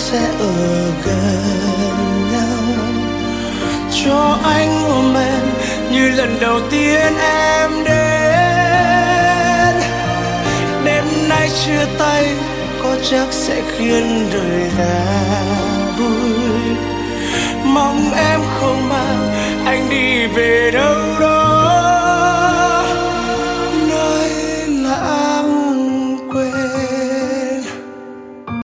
sẽ ở gần nhau, cho anh ôm em như lần đầu tiên em đến. Đêm nay chia tay có chắc sẽ khiến đời ta vui, mong em không mang anh đi về đâu.